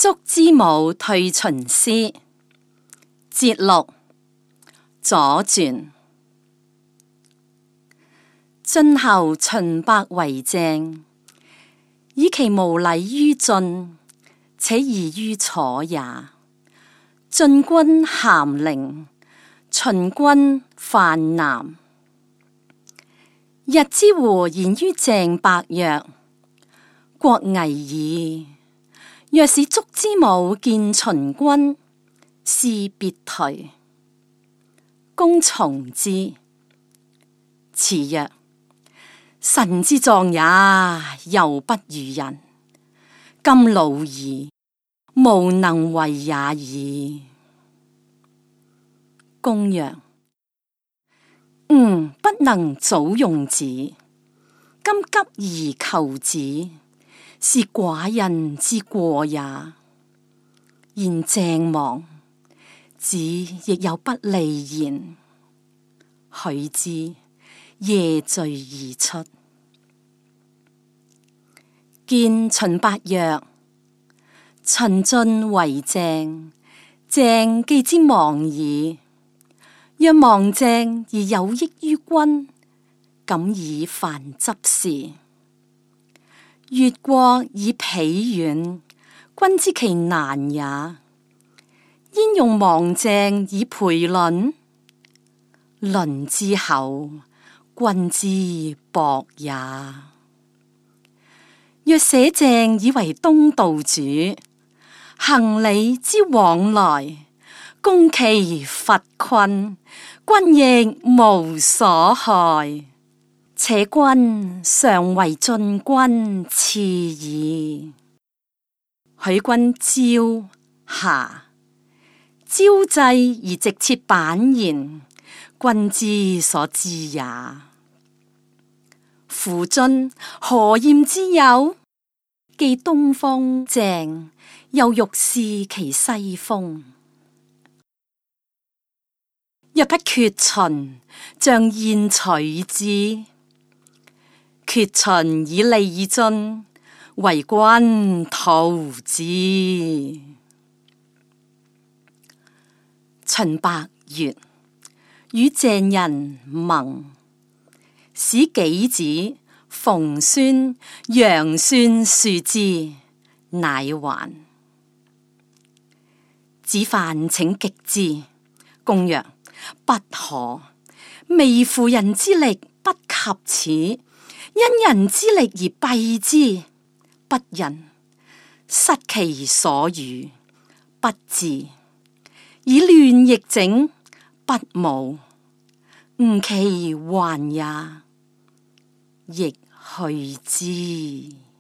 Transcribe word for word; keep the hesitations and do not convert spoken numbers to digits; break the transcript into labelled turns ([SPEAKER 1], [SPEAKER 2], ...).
[SPEAKER 1] 燭之武退秦師節錄左傳。晉後秦伯為鄭，以其無禮於晉，且異於楚也。晉軍咸陵，秦軍犯南。日之狐言於鄭伯曰：國危矣！若使燭之武見秦軍，是別頹。公從之。辭曰：臣之壯也，猶不如人。今老矣，無能為也已。公曰：吾不能早用子，今急而求子，是寡人之過也。然鄭亡，子亦有不利言，許之，夜聚而出。見秦伯曰：秦晉為鄭，鄭既之亡矣。若亡鄭而有益於君，敢以犯執事。越國以鄙遠，君知其難也。焉用亡鄭以培鄰？鄰之厚，君之薄也。若捨鄭以為東道主，行李之往來，攻其伐困，君亦無所害。且君常為晉軍次矣。許君朝夏，朝祭而直設板言，君之所知也。夫晉何厭之有？既東風鄭，又欲試其西風。若不決秦，將焉取之？決秦以利晉，為君圖之。秦伯悦，與鄭人盟，使己子馮孫、楊孫庶之，乃還。子犯請擊之，公曰：不可，微乎人之力，不及此。因人之力而斃之，不仁；失其所與，不治；以亂易整，不武。吾其患也，亦去之。